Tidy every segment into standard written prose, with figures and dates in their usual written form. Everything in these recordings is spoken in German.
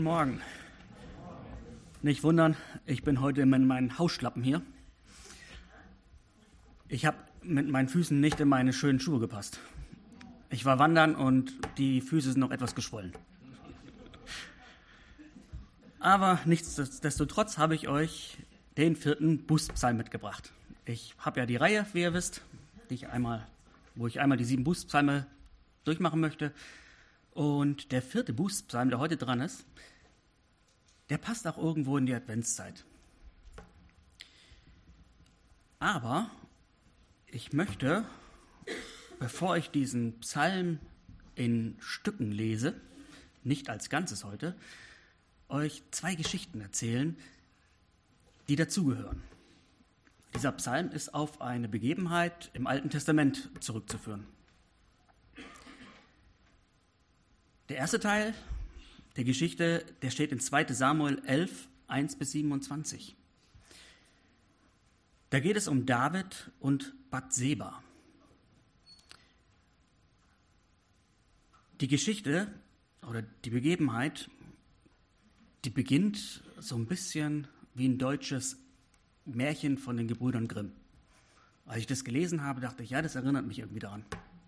Morgen. Nicht wundern, ich bin heute in meinen Hausschlappen hier. Ich habe mit meinen Füßen nicht in meine schönen Schuhe gepasst. Ich war wandern und die Füße sind noch etwas geschwollen. Aber nichtsdestotrotz habe ich euch den 4. Bußpsalm mitgebracht. Ich habe ja die Reihe, wie ihr wisst, wo ich einmal die 7 Bußpsalme durchmachen möchte. Und der 4. Bußpsalm, der heute dran ist, der passt auch irgendwo in die Adventszeit. Aber ich möchte, bevor ich diesen Psalm in Stücken lese, nicht als Ganzes heute, euch 2 Geschichten erzählen, die dazugehören. Dieser Psalm ist auf eine Begebenheit im Alten Testament zurückzuführen. Der erste Teil der Geschichte, der steht in 2. Samuel 11, 1-27. Da geht es um David und Bathseba. Die Geschichte oder die Begebenheit, die beginnt so ein bisschen wie ein deutsches Märchen von den Gebrüdern Grimm. Als ich das gelesen habe, dachte ich, ja, das erinnert mich irgendwie daran.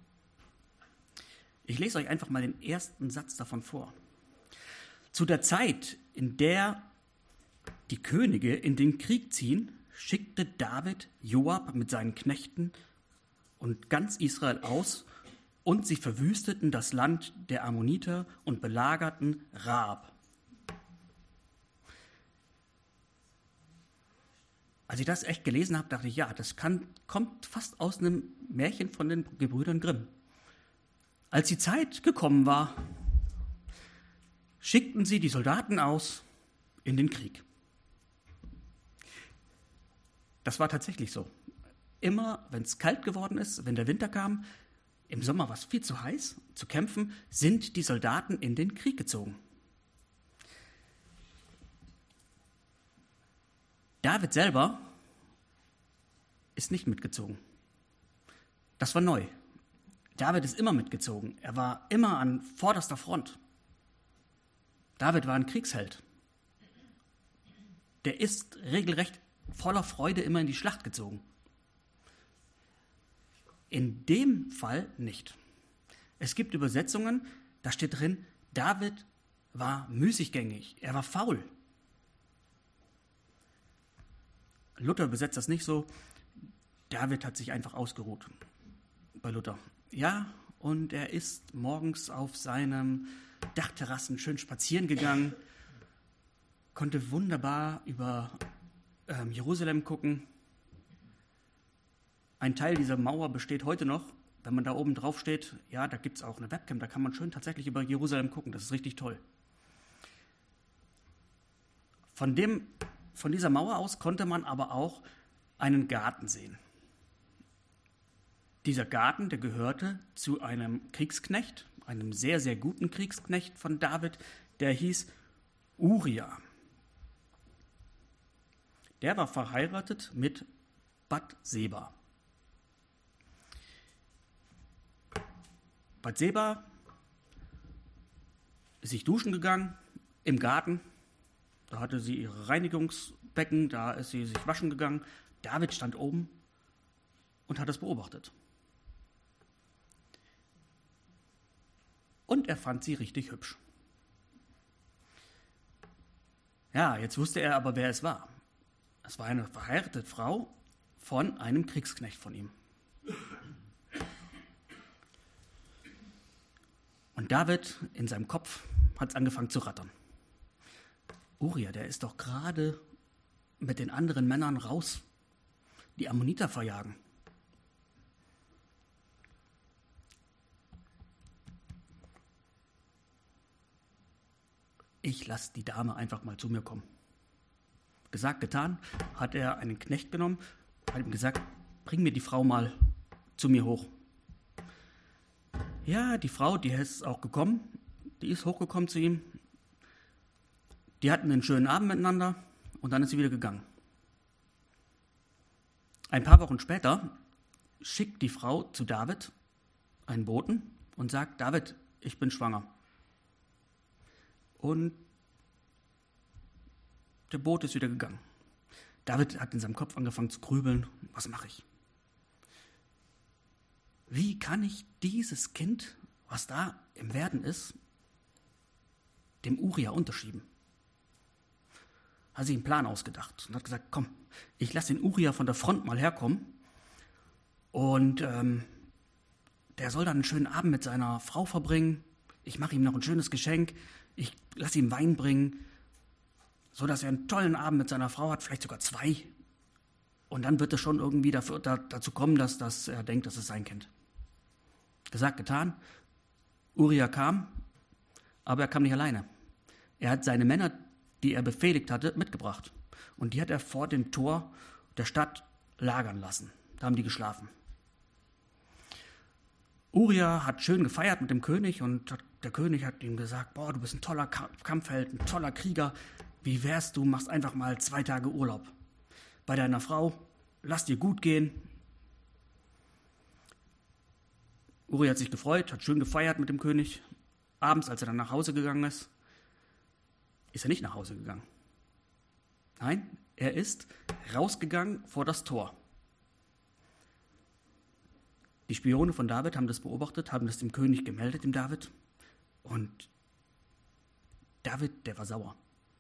Ich lese euch einfach mal den ersten Satz davon vor. Zu der Zeit, in der die Könige in den Krieg ziehen, schickte David Joab mit seinen Knechten und ganz Israel aus, und sie verwüsteten das Land der Ammoniter und belagerten Raab. Als ich das echt gelesen habe, dachte ich, ja, das kommt fast aus einem Märchen von den Gebrüdern Grimm. Als die Zeit gekommen war, schickten sie die Soldaten aus in den Krieg. Das war tatsächlich so. Immer, wenn es kalt geworden ist, wenn der Winter kam, im Sommer war es viel zu heiß zu kämpfen, sind die Soldaten in den Krieg gezogen. David selber ist nicht mitgezogen. Das war neu. David ist immer mitgezogen. Er war immer an vorderster Front. David war ein Kriegsheld. Der ist regelrecht voller Freude immer in die Schlacht gezogen. In dem Fall nicht. Es gibt Übersetzungen, da steht drin, David war müßiggängig, er war faul. Luther übersetzt das nicht so. David hat sich einfach ausgeruht bei Luther. Ja, und er ist morgens auf seinem Dachterrassen schön spazieren gegangen, konnte wunderbar über Jerusalem gucken. Ein Teil dieser Mauer besteht heute noch. Wenn man da oben drauf steht, ja, da gibt es auch eine Webcam, da kann man schön tatsächlich über Jerusalem gucken. Das ist richtig toll. Von dieser Mauer aus konnte man aber auch einen Garten sehen. Dieser Garten, der gehörte zu einem Kriegsknecht, einem sehr, sehr guten Kriegsknecht von David, der hieß Uria. Der war verheiratet mit Bathseba. Bathseba ist sich duschen gegangen im Garten. Da hatte sie ihre Reinigungsbecken, da ist sie sich waschen gegangen. David stand oben und hat es beobachtet. Und er fand sie richtig hübsch. Ja, jetzt wusste er aber, wer es war. Es war eine verheiratete Frau von einem Kriegsknecht von ihm. Und David in seinem Kopf hat es angefangen zu rattern. Uria, der ist doch gerade mit den anderen Männern raus, die Ammoniter verjagen. Ich lasse die Dame einfach mal zu mir kommen. Gesagt, getan, hat er einen Knecht genommen, hat ihm gesagt, bring mir die Frau mal zu mir hoch. Ja, die Frau, die ist auch gekommen, die ist hochgekommen zu ihm. Die hatten einen schönen Abend miteinander und dann ist sie wieder gegangen. Ein paar Wochen später schickt die Frau zu David einen Boten und sagt, David, ich bin schwanger. Und der Bote ist wieder gegangen. David hat in seinem Kopf angefangen zu grübeln. Was mache ich? Wie kann ich dieses Kind, was da im Werden ist, dem Uria unterschieben? Hat sich einen Plan ausgedacht und hat gesagt, komm, ich lasse den Uria von der Front mal herkommen und der soll dann einen schönen Abend mit seiner Frau verbringen. Ich mache ihm noch ein schönes Geschenk. Ich lasse ihm Wein bringen, sodass er einen tollen Abend mit seiner Frau hat, vielleicht sogar 2. Und dann wird es schon irgendwie dazu kommen, dass er denkt, das ist sein Kind. Gesagt, getan. Uria kam, aber er kam nicht alleine. Er hat seine Männer, die er befehligt hatte, mitgebracht. Und die hat er vor dem Tor der Stadt lagern lassen. Da haben die geschlafen. Uria hat schön gefeiert mit dem König und der König hat ihm gesagt, boah, du bist ein toller Kampfheld, ein toller Krieger. Wie wär's, du machst einfach mal 2 Tage Urlaub bei deiner Frau, lass dir gut gehen. Uria hat sich gefreut, hat schön gefeiert mit dem König. Abends, als er dann nach Hause gegangen ist er nicht nach Hause gegangen. Nein, er ist rausgegangen vor das Tor. Die Spione von David haben das beobachtet, haben das dem König gemeldet, dem David. Und David, der war sauer.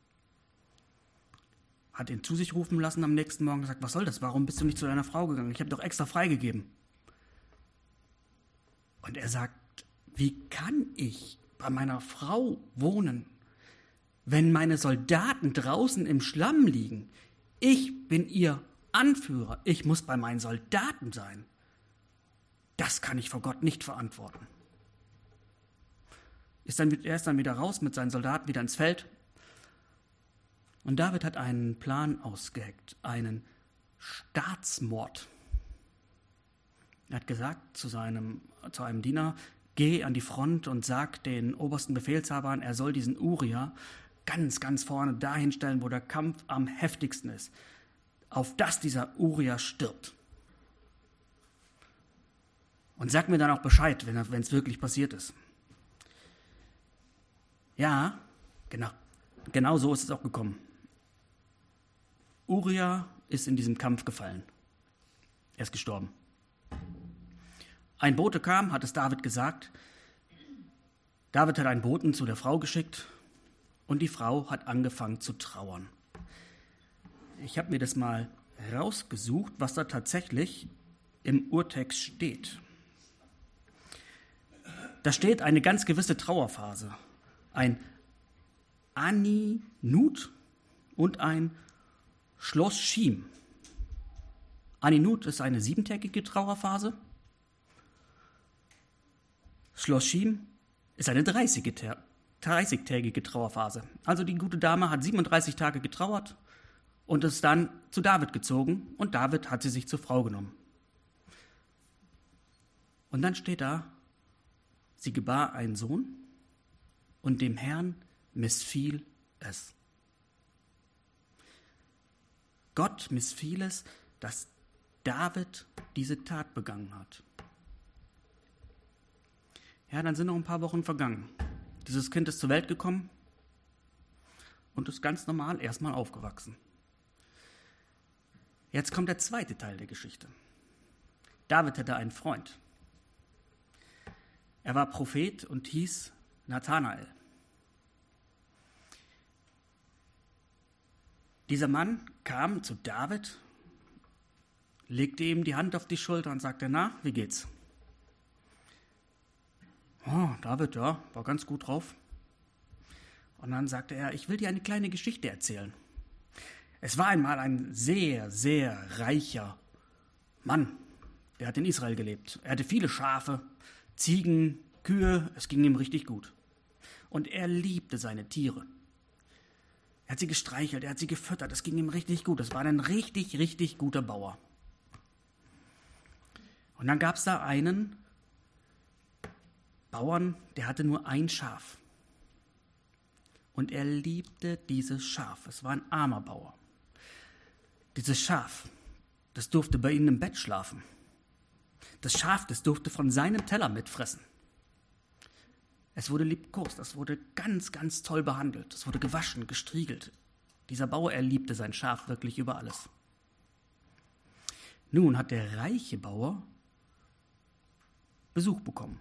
Hat ihn zu sich rufen lassen am nächsten Morgen und gesagt, was soll das? Warum bist du nicht zu deiner Frau gegangen? Ich habe doch extra freigegeben. Und er sagt, wie kann ich bei meiner Frau wohnen, wenn meine Soldaten draußen im Schlamm liegen? Ich bin ihr Anführer. Ich muss bei meinen Soldaten sein. Das kann ich vor Gott nicht verantworten. Er ist dann wieder raus mit seinen Soldaten, wieder ins Feld. Und David hat einen Plan ausgeheckt, einen Staatsmord. Er hat gesagt zu einem Diener, geh an die Front und sag den obersten Befehlshabern, er soll diesen Uria ganz, ganz vorne dahin stellen, wo der Kampf am heftigsten ist, auf dass dieser Uria stirbt. Und sag mir dann auch Bescheid, wenn es wirklich passiert ist. Ja, genau so ist es auch gekommen. Uria ist in diesem Kampf gefallen. Er ist gestorben. Ein Bote kam, hat es David gesagt. David hat einen Boten zu der Frau geschickt und die Frau hat angefangen zu trauern. Ich habe mir das mal rausgesucht, was da tatsächlich im Urtext steht. Da steht eine ganz gewisse Trauerphase. Ein Aninut und ein Schloschim. Aninut ist eine 7-tägige Trauerphase. Schloschim ist eine 30-tägige Trauerphase. Also die gute Dame hat 37 Tage getrauert und ist dann zu David gezogen und David hat sie sich zur Frau genommen. Und dann steht da, sie gebar einen Sohn und dem Herrn missfiel es. Gott missfiel es, dass David diese Tat begangen hat. Ja, dann sind noch ein paar Wochen vergangen. Dieses Kind ist zur Welt gekommen und ist ganz normal erstmal aufgewachsen. Jetzt kommt der zweite Teil der Geschichte. David hatte einen Freund. Er war Prophet und hieß Nathanael. Dieser Mann kam zu David, legte ihm die Hand auf die Schulter und sagte, na, wie geht's? Oh, David, ja, war ganz gut drauf. Und dann sagte er, ich will dir eine kleine Geschichte erzählen. Es war einmal ein sehr, sehr reicher Mann, der hat in Israel gelebt. Er hatte viele Schafe, Ziegen, Kühe, es ging ihm richtig gut. Und er liebte seine Tiere. Er hat sie gestreichelt, er hat sie gefüttert, es ging ihm richtig gut. Es war ein richtig, richtig guter Bauer. Und dann gab es da einen Bauern, der hatte nur ein Schaf. Und er liebte dieses Schaf. Es war ein armer Bauer. Dieses Schaf, das durfte bei ihnen im Bett schlafen. Das Schaf, das durfte von seinem Teller mitfressen. Es wurde liebkost, es wurde ganz, ganz toll behandelt. Es wurde gewaschen, gestriegelt. Dieser Bauer, er liebte sein Schaf wirklich über alles. Nun hat der reiche Bauer Besuch bekommen.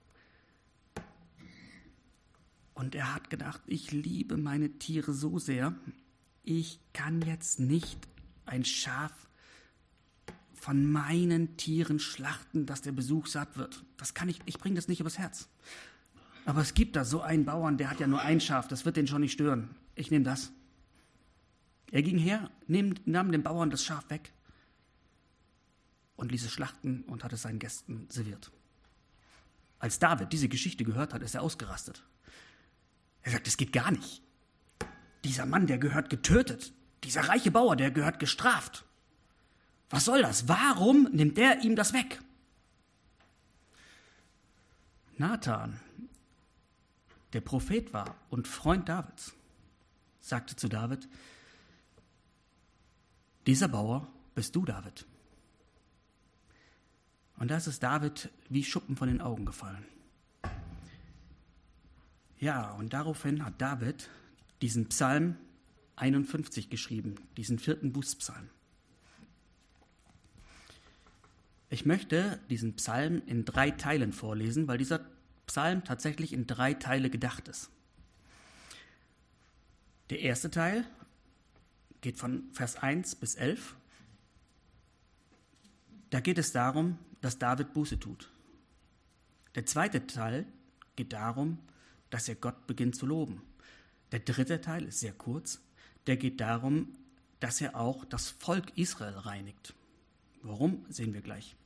Und er hat gedacht, ich liebe meine Tiere so sehr, ich kann jetzt nicht ein Schaf von meinen Tieren schlachten, dass der Besuch satt wird. Das kann ich bringe das nicht übers Herz. Aber es gibt da so einen Bauern, der hat ja nur ein Schaf, das wird den schon nicht stören. Ich nehme das. Er ging her, nahm dem Bauern das Schaf weg und ließ es schlachten und hat es seinen Gästen serviert. Als David diese Geschichte gehört hat, ist er ausgerastet. Er sagt, es geht gar nicht. Dieser Mann, der gehört getötet. Dieser reiche Bauer, der gehört gestraft. Was soll das? Warum nimmt der ihm das weg? Nathan, der Prophet war und Freund Davids, sagte zu David, dieser Bauer bist du, David. Und da ist es David wie Schuppen von den Augen gefallen. Ja, und daraufhin hat David diesen Psalm 51 geschrieben, diesen 4. Bußpsalm. Ich möchte diesen Psalm in 3 Teilen vorlesen, weil dieser Psalm tatsächlich in 3 Teile gedacht ist. Der erste Teil geht von Vers 1 bis 11. Da geht es darum, dass David Buße tut. Der zweite Teil geht darum, dass er Gott beginnt zu loben. Der dritte Teil ist sehr kurz. Der geht darum, dass er auch das Volk Israel reinigt. Warum, sehen wir gleich.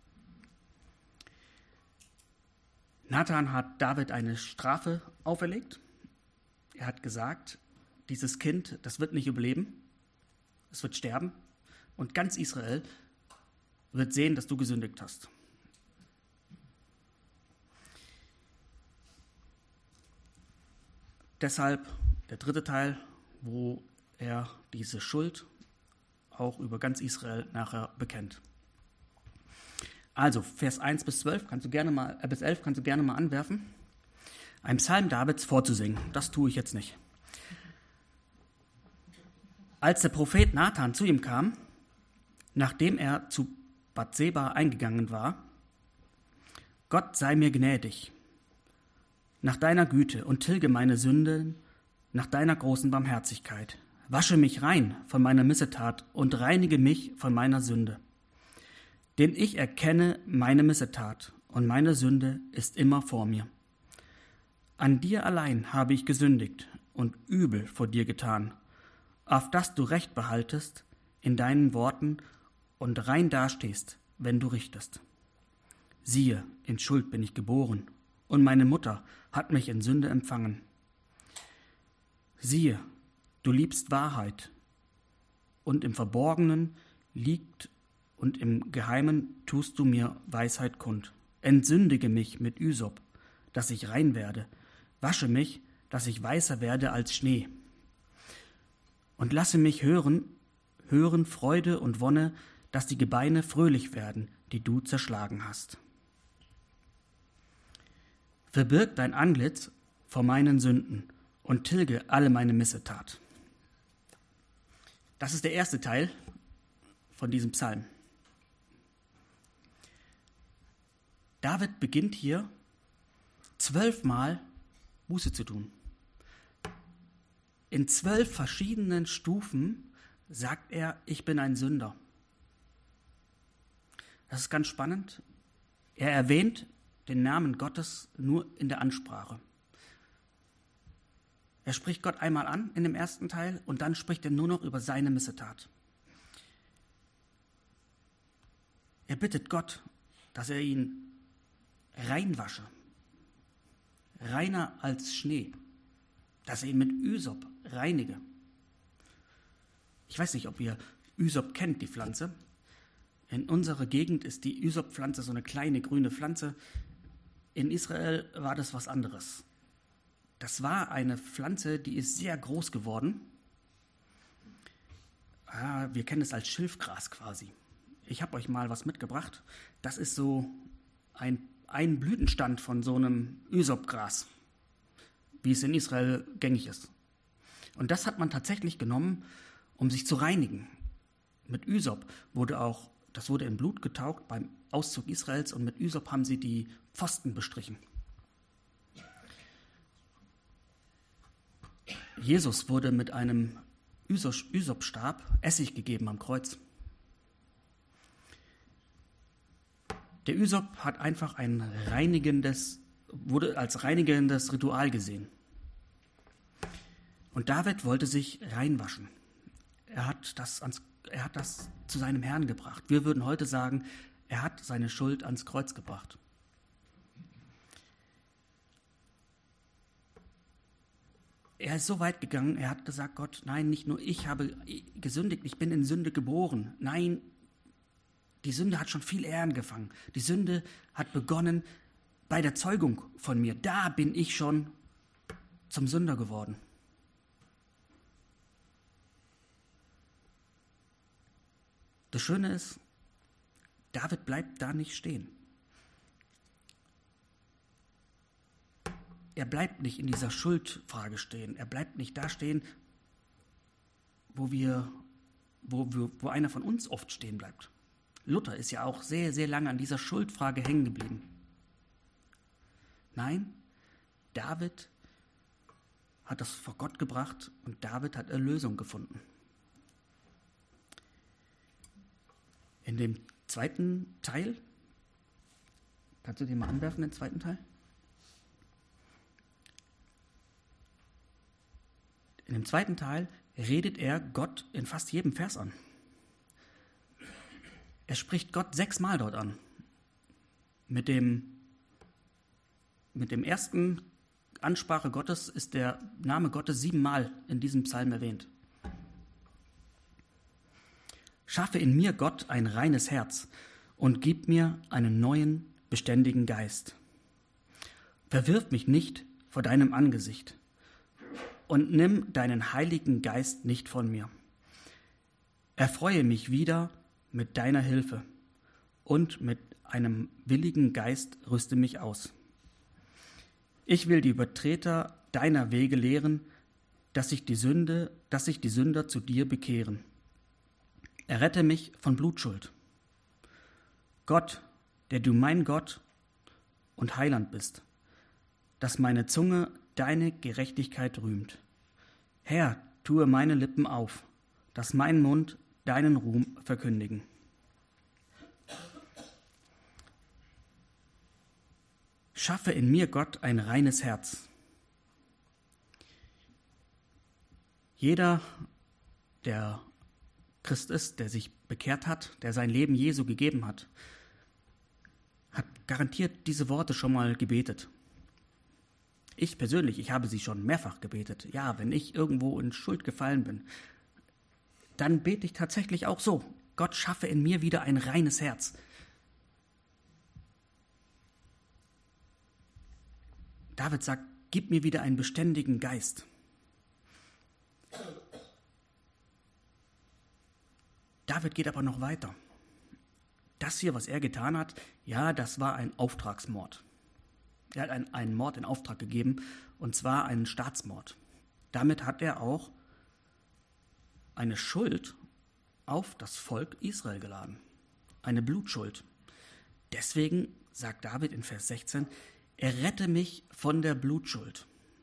Nathan hat David eine Strafe auferlegt. Er hat gesagt, dieses Kind, das wird nicht überleben, es wird sterben und ganz Israel wird sehen, dass du gesündigt hast. Deshalb der dritte Teil, wo er diese Schuld auch über ganz Israel nachher bekennt. Also Vers 1 bis 11 bis 11 kannst du gerne mal anwerfen. Ein Psalm Davids vorzusingen, das tue ich jetzt nicht. Als der Prophet Nathan zu ihm kam, nachdem er zu Bathseba eingegangen war, Gott sei mir gnädig, nach deiner Güte und tilge meine Sünden nach deiner großen Barmherzigkeit. Wasche mich rein von meiner Missetat und reinige mich von meiner Sünde. Denn ich erkenne meine Missetat und meine Sünde ist immer vor mir. An dir allein habe ich gesündigt und übel vor dir getan, auf dass du Recht behaltest in deinen Worten und rein dastehst, wenn du richtest. Siehe, in Schuld bin ich geboren, und meine Mutter hat mich in Sünde empfangen. Siehe, du liebst Wahrheit, und im Verborgenen liegt und im Geheimen tust du mir Weisheit kund. Entsündige mich mit Ysop, dass ich rein werde, wasche mich, dass ich weißer werde als Schnee. Und lasse mich hören Freude und Wonne, dass die Gebeine fröhlich werden, die du zerschlagen hast. Verbirg dein Antlitz vor meinen Sünden und tilge alle meine Missetat. Das ist der erste Teil von diesem Psalm. David beginnt hier 12 Mal Buße zu tun. In 12 verschiedenen Stufen sagt er, ich bin ein Sünder. Das ist ganz spannend. Er erwähnt den Namen Gottes nur in der Ansprache. Er spricht Gott einmal an in dem ersten Teil und dann spricht er nur noch über seine Missetat. Er bittet Gott, dass er ihn reinwasche, reiner als Schnee, dass er ihn mit Ysop reinige. Ich weiß nicht, ob ihr Ysop kennt, die Pflanze. In unserer Gegend ist die Ysop-Pflanze so eine kleine grüne Pflanze. In Israel war das was anderes. Das war eine Pflanze, die ist sehr groß geworden. Wir kennen es als Schilfgras quasi. Ich habe euch mal was mitgebracht. Das ist so ein Blütenstand von so einem Ysopgras, wie es in Israel gängig ist. Und das hat man tatsächlich genommen, um sich zu reinigen. Mit Ysop das wurde in Blut getaucht beim Auszug Israels, und mit Ysop haben sie die Pfosten bestrichen. Jesus wurde mit einem Ysopstab Essig gegeben am Kreuz. Der Ysop hat einfach wurde als reinigendes Ritual gesehen. Und David wollte sich reinwaschen. Er hat das zu seinem Herrn gebracht. Wir würden heute sagen, er hat seine Schuld ans Kreuz gebracht. Er ist so weit gegangen, er hat gesagt, Gott, nein, nicht nur ich habe gesündigt, ich bin in Sünde geboren. Nein, die Sünde hat schon viel eher angefangen. Die Sünde hat begonnen bei der Zeugung von mir. Da bin ich schon zum Sünder geworden. Das Schöne ist, David bleibt da nicht stehen. Er bleibt nicht in dieser Schuldfrage stehen. Er bleibt nicht da stehen, wo einer von uns oft stehen bleibt. Luther ist ja auch sehr, sehr lange an dieser Schuldfrage hängen geblieben. Nein, David hat das vor Gott gebracht und David hat Erlösung gefunden. In dem zweiten Teil, kannst du den mal anwerfen, den zweiten Teil? In dem zweiten Teil redet er Gott in fast jedem Vers an. Er spricht Gott 6-mal dort an. Mit dem ersten Ansprache Gottes ist der Name Gottes 7-mal in diesem Psalm erwähnt. Schaffe in mir, Gott, ein reines Herz und gib mir einen neuen, beständigen Geist. Verwirf mich nicht vor deinem Angesicht und nimm deinen Heiligen Geist nicht von mir. Erfreue mich wieder mit deiner Hilfe und mit einem willigen Geist rüste mich aus. Ich will die Übertreter deiner Wege lehren, dass sich die Sünder zu dir bekehren. Errette mich von Blutschuld. Gott, der du mein Gott und Heiland bist, dass meine Zunge deine Gerechtigkeit rühmt. Herr, tue meine Lippen auf, dass mein Mund deinen Ruhm verkündigen. Schaffe in mir, Gott, ein reines Herz. Jeder, der Christ ist, der sich bekehrt hat, der sein Leben Jesu gegeben hat, hat garantiert diese Worte schon mal gebetet. Ich persönlich, ich habe sie schon mehrfach gebetet. Ja, wenn ich irgendwo in Schuld gefallen bin, dann bete ich tatsächlich auch so: Gott, schaffe in mir wieder ein reines Herz. David sagt, gib mir wieder einen beständigen Geist. David geht aber noch weiter. Das hier, was er getan hat, ja, das war ein Auftragsmord. Er hat einen Mord in Auftrag gegeben, und zwar einen Staatsmord. Damit hat er auch eine Schuld auf das Volk Israel geladen. Eine Blutschuld. Deswegen sagt David in Vers 16, errette mich von der Blutschuld.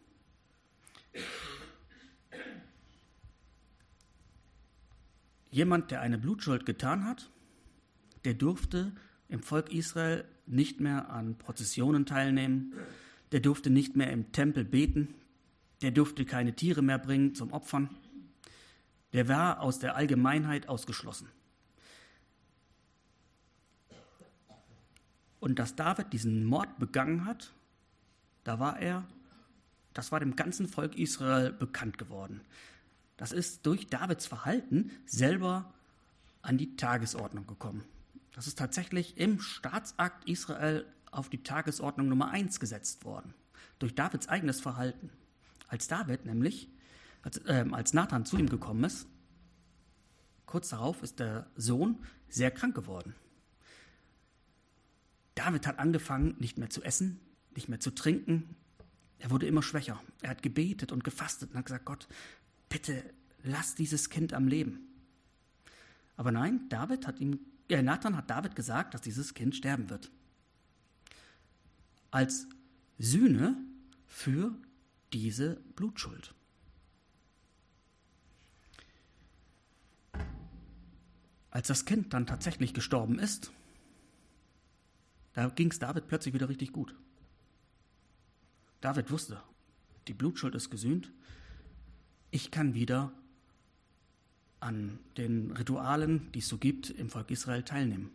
Jemand, der eine Blutschuld getan hat, der durfte im Volk Israel nicht mehr an Prozessionen teilnehmen, der durfte nicht mehr im Tempel beten, der durfte keine Tiere mehr bringen zum Opfern, der war aus der Allgemeinheit ausgeschlossen. Und dass David diesen Mord begangen hat, das war dem ganzen Volk Israel bekannt geworden. Das ist durch Davids Verhalten selber an die Tagesordnung gekommen. Das ist tatsächlich im Staatsakt Israel auf die Tagesordnung Nummer 1 gesetzt worden. Durch Davids eigenes Verhalten. Als Nathan zu ihm gekommen ist, kurz darauf ist der Sohn sehr krank geworden. David hat angefangen, nicht mehr zu essen, nicht mehr zu trinken. Er wurde immer schwächer. Er hat gebetet und gefastet und hat gesagt, Gott, bitte lass dieses Kind am Leben. Aber nein, Nathan hat David gesagt, dass dieses Kind sterben wird. Als Sühne für diese Blutschuld. Als das Kind dann tatsächlich gestorben ist, da ging es David plötzlich wieder richtig gut. David wusste, die Blutschuld ist gesühnt. Ich kann wieder an den Ritualen, die es so gibt, im Volk Israel teilnehmen.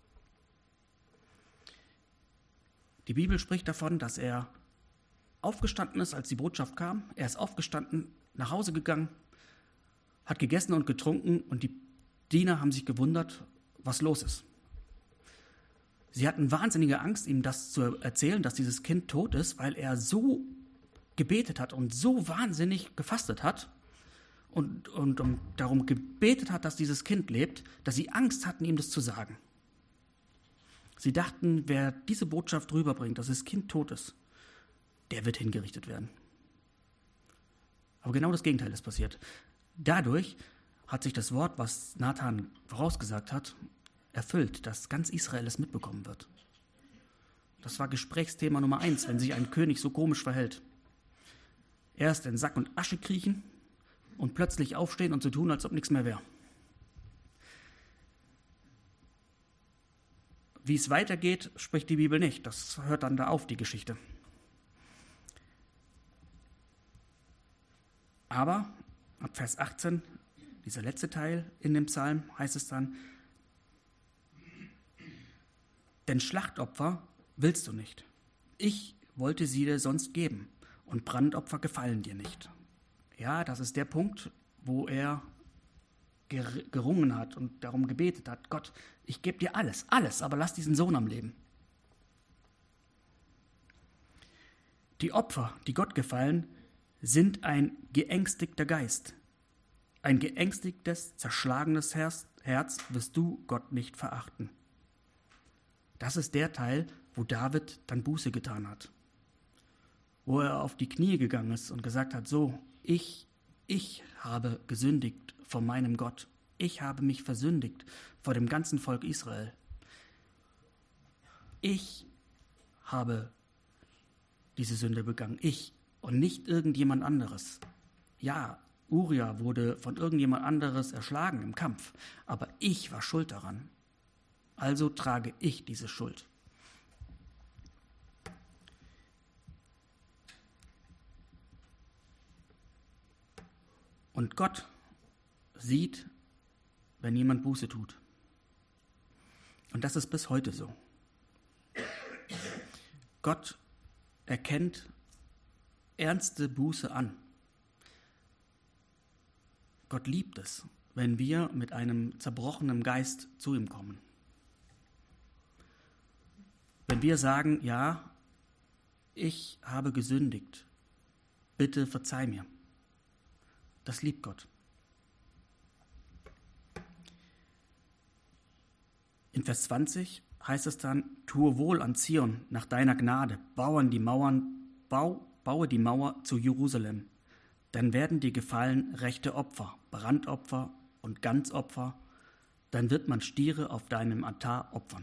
Die Bibel spricht davon, dass er aufgestanden ist, als die Botschaft kam. Er ist aufgestanden, nach Hause gegangen, hat gegessen und getrunken und die Diener haben sich gewundert, was los ist. Sie hatten wahnsinnige Angst, ihm das zu erzählen, dass dieses Kind tot ist, weil er so gebetet hat und so wahnsinnig gefastet hat und darum gebetet hat, dass dieses Kind lebt, dass sie Angst hatten, ihm das zu sagen. Sie dachten, wer diese Botschaft rüberbringt, dass das Kind tot ist, der wird hingerichtet werden. Aber genau das Gegenteil ist passiert. Dadurch hat sich das Wort, was Nathan vorausgesagt hat, erfüllt, dass ganz Israel es mitbekommen wird. Das war Gesprächsthema Nummer 1, wenn sich ein König so komisch verhält. Erst in Sack und Asche kriechen und plötzlich aufstehen und so tun, als ob nichts mehr wäre. Wie es weitergeht, spricht die Bibel nicht. Das hört dann da auf, die Geschichte. Aber ab Vers 18, dieser letzte Teil in dem Psalm, heißt es dann, denn Schlachtopfer willst du nicht. Ich wollte sie dir sonst geben und Brandopfer gefallen dir nicht. Ja, das ist der Punkt, wo er gerungen hat und darum gebetet hat, Gott, ich gebe dir alles, aber lass diesen Sohn am Leben. Die Opfer, die Gott gefallen, sind ein geängstigter Geist. Ein geängstigtes, zerschlagenes Herz wirst du Gott nicht verachten. Das ist der Teil, wo David dann Buße getan hat. Wo er auf die Knie gegangen ist und gesagt hat, so, ich habe gesündigt vor meinem Gott. Ich habe mich versündigt vor dem ganzen Volk Israel. Ich habe diese Sünde begangen. Ich und nicht irgendjemand anderes. Ja, Uria wurde von irgendjemand anderes erschlagen im Kampf, aber ich war schuld daran. Also trage ich diese Schuld. Und Gott sieht, wenn jemand Buße tut. Und das ist bis heute so. Gott erkennt ernste Buße an. Gott liebt es, wenn wir mit einem zerbrochenen Geist zu ihm kommen. Wenn wir sagen, ja, ich habe gesündigt, bitte verzeih mir. Das liebt Gott. In Vers 20 heißt es dann, tue wohl an Zion nach deiner Gnade, baue die Mauer zu Jerusalem. Dann werden dir gefallen rechte Opfer, Brandopfer und Ganzopfer. Dann wird man Stiere auf deinem Altar opfern.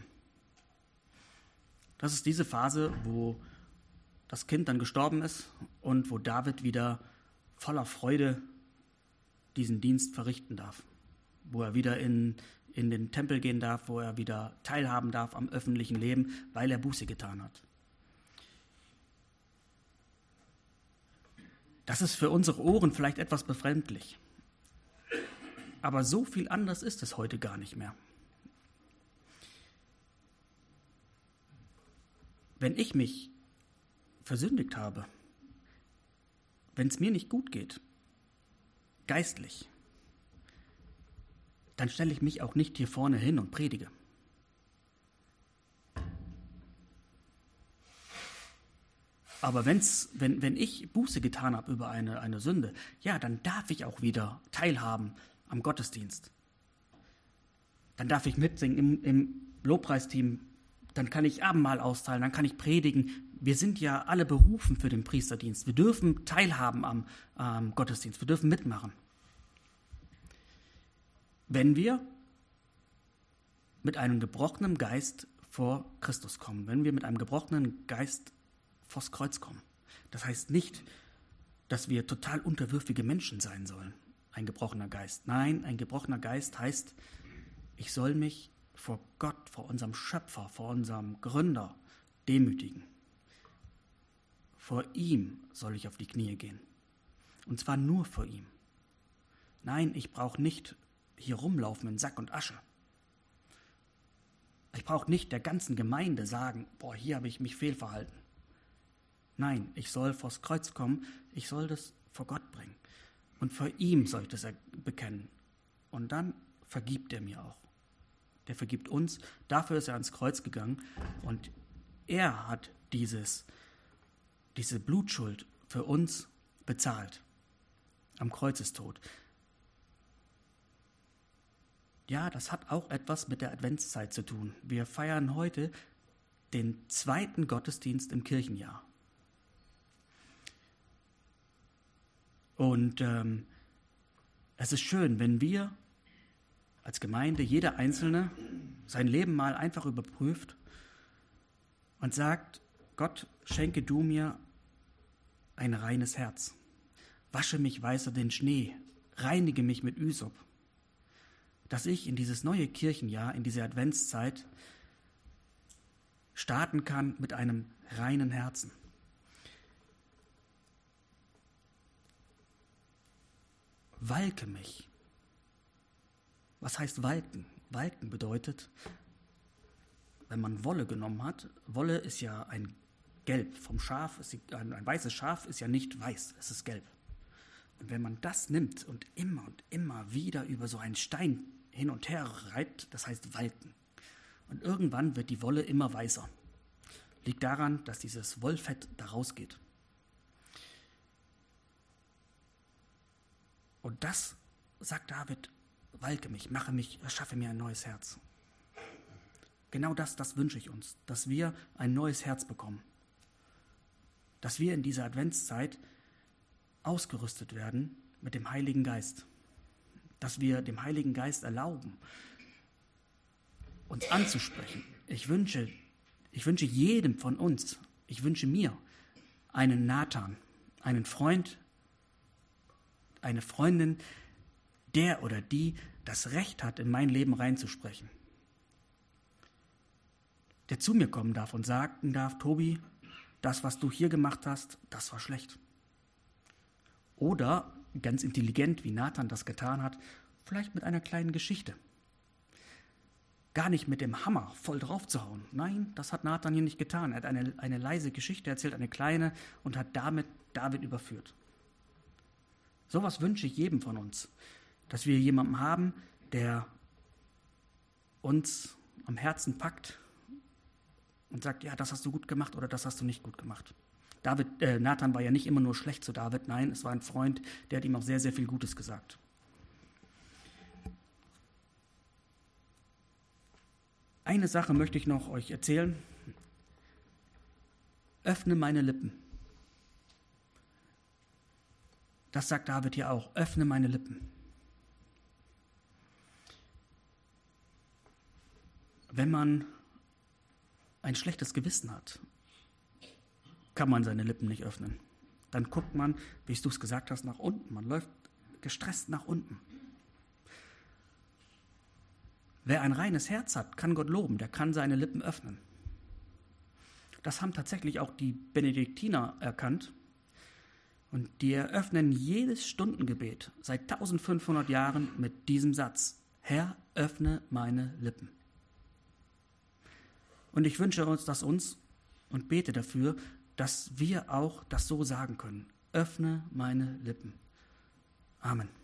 Das ist diese Phase, wo das Kind dann gestorben ist und wo David wieder voller Freude diesen Dienst verrichten darf. Wo er wieder in den Tempel gehen darf, wo er wieder teilhaben darf am öffentlichen Leben, weil er Buße getan hat. Das ist für unsere Ohren vielleicht etwas befremdlich. Aber so viel anders ist es heute gar nicht mehr. Wenn ich mich versündigt habe, wenn es mir nicht gut geht, geistlich, dann stelle ich mich auch nicht hier vorne hin und predige. Aber wenn ich Buße getan habe über eine Sünde, ja, dann darf ich auch wieder teilhaben am Gottesdienst. Dann darf ich mitsingen im Lobpreisteam, dann kann ich Abendmahl austeilen, dann kann ich predigen. Wir sind ja alle berufen für den Priesterdienst. Wir dürfen teilhaben am Gottesdienst, wir dürfen mitmachen. wenn wir mit einem gebrochenen Geist vor Christus kommen, wenn wir mit einem gebrochenen Geist vors Kreuz kommen. Das heißt nicht, dass wir total unterwürfige Menschen sein sollen, ein gebrochener Geist. Nein, ein gebrochener Geist heißt, ich soll mich vor Gott, vor unserem Schöpfer, vor unserem Gründer demütigen. Vor ihm soll ich auf die Knie gehen. Und zwar nur vor ihm. Nein, ich brauche nicht hier rumlaufen in Sack und Asche. Ich brauche nicht der ganzen Gemeinde sagen, boah, hier habe ich mich fehlverhalten. Nein, ich soll vors Kreuz kommen, ich soll das vor Gott bringen. Und vor ihm soll ich das bekennen. Und dann vergibt er mir auch. Der vergibt uns, dafür ist er ans Kreuz gegangen und er hat diese Blutschuld für uns bezahlt. Am Kreuzestod. Ja, das hat auch etwas mit der Adventszeit zu tun. Wir feiern heute den 2. Gottesdienst im Kirchenjahr. Und es ist schön, wenn wir als Gemeinde, jeder Einzelne, sein Leben mal einfach überprüft und sagt, Gott, schenke du mir ein reines Herz. Wasche mich weißer den Schnee, reinige mich mit Ysop. Dass ich in dieses neue Kirchenjahr, in diese Adventszeit starten kann mit einem reinen Herzen. Walke mich. Was heißt walken? Walken bedeutet, wenn man Wolle genommen hat, Wolle ist ja ein Gelb vom Schaf, ein weißes Schaf ist ja nicht weiß, es ist gelb. Und wenn man das nimmt und immer wieder über so einen Stein hin und her reibt, das heißt walken. Und irgendwann wird die Wolle immer weißer. Liegt daran, dass dieses Wollfett da rausgeht. Und das, sagt David, walke mich, erschaffe mir ein neues Herz. Genau das wünsche ich uns, dass wir ein neues Herz bekommen. Dass wir in dieser Adventszeit ausgerüstet werden mit dem Heiligen Geist. Dass wir dem Heiligen Geist erlauben, uns anzusprechen. Ich wünsche jedem von uns, ich wünsche mir einen Nathan, einen Freund, eine Freundin, der oder die das Recht hat, in mein Leben reinzusprechen. Der zu mir kommen darf und sagen darf, Tobi, das, was du hier gemacht hast, das war schlecht. Oder, ganz intelligent, wie Nathan das getan hat, vielleicht mit einer kleinen Geschichte. Gar nicht mit dem Hammer voll drauf zu hauen. Nein, das hat Nathan hier nicht getan. Er hat eine leise Geschichte erzählt, eine kleine, und hat damit David überführt. Sowas wünsche ich jedem von uns, dass wir jemanden haben, der uns am Herzen packt und sagt, ja, das hast du gut gemacht oder das hast du nicht gut gemacht. Nathan war ja nicht immer nur schlecht zu David, nein, es war ein Freund, der hat ihm auch sehr, sehr viel Gutes gesagt. Eine Sache möchte ich noch euch erzählen. Öffne meine Lippen. Das sagt David hier auch. Öffne meine Lippen. Wenn man ein schlechtes Gewissen hat, kann man seine Lippen nicht öffnen. Dann guckt man, wie du es gesagt hast, nach unten. Man läuft gestresst nach unten. Wer ein reines Herz hat, kann Gott loben, der kann seine Lippen öffnen. Das haben tatsächlich auch die Benediktiner erkannt. Und die eröffnen jedes Stundengebet seit 1500 Jahren mit diesem Satz: Herr, öffne meine Lippen. Und ich wünsche uns und bete dafür, dass wir auch das so sagen können. Öffne meine Lippen. Amen.